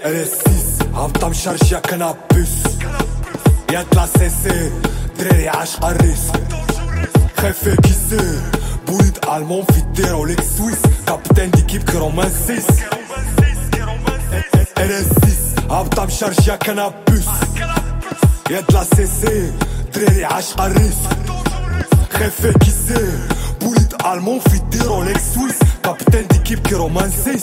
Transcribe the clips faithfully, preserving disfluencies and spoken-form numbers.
السيس هبطة مشرشة كنابوس يا تلاسيسي دراري عاشق الريس خايف كيسير بوليد ألمون في الديروليك سويس كابتن ديكيب كي رومانسيس السيس هبطة مشرشة كنابوس يا تلاسيسي دراري عاشق الريس خايف كيسير بوليد ألمون في الديروليك سويس كابتن ديكيب كي رومانسيس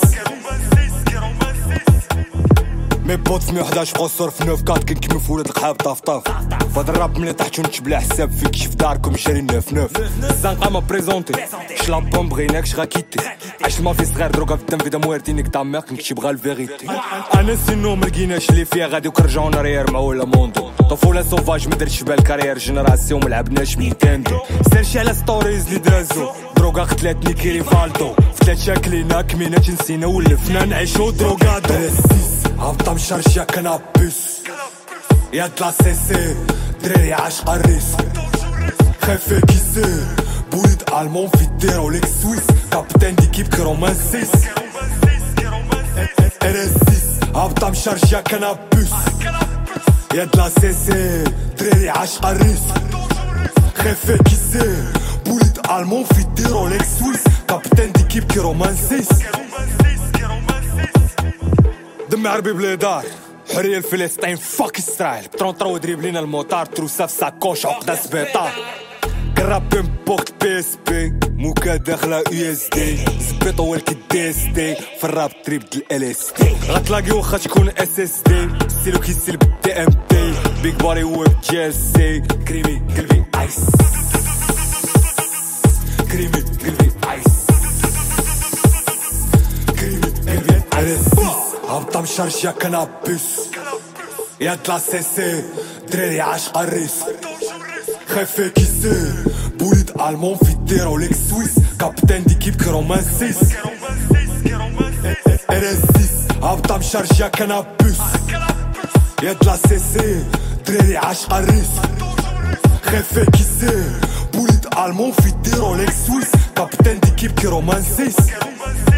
مي بوت في مية وحداش قصر في نوف كات كنكمل في ولاد القحاب طاف طاف فهاد الراب ملي طحتو نتبلا حساب فيك شي في داركم شاري نوف نوف الزنقة ما بريزونتي شلابون بغيناكش غاكيتي عايش المافي صغير دروكا في الدم في دم وارتينيك دامير كنكشي بغا الفيغيتي انا سينو مرقيناش اللي فيها غادي وكرجعو نارير مع ولا موندو طفولة سوفاج مدرتش بالكارير جينيراسيون ملعبناش بنينتندو سيرشي على ستوريز لي دازو دروكا قتلاتني كي ريفالدو في ثلاث شاكلينا كمينات نسينا ولفنا نعيشو دروكادو هبطة مشرشة كنابوس يا تلاسيسي دراري عاشق الريس خايف كيسير بوليد ألمون في الديروليك سويس كابتن ديكيب كي رومانسيس السيس هبطة مشرشة كنابوس يا تلاسيسي دراري عاشق الريس خايف كيسير بوليد ألمون في الديروليك سويس كابتن ديكيب كي رومانسيس دم عربي بليدار حرية الفلسطين فاك اسرائيل بترونطرو دريبلينا الموتار تروسا في ساكوش عقدة سبيطار قرب بيمبوكت بي اس بي موكا داخلة يو اس دي زبيطو والك دي اس دي في الراب تريب ال اس دي غتلاقي وخا تكون اس اس دي ستيلو كيسيل بالدي ام دي بيك باري ويب جيسي كريمي قلبي ايس كريمي قلبي ايس كريمي قلبي ايس هبطة مشرشة كنابوس يا تلاسيسي دراري عاشق الريس خايف كيسير بوليد ألمون في الديروليك سويس كابتن ديكيب كي رومانسيس السيس هبطة مشرشة كنابوس يا تلاسيسي دراري عاشق الريس خايف كيسير بوليد ألمون في الديروليك سويس كابتن ديكيب كي رومانسيس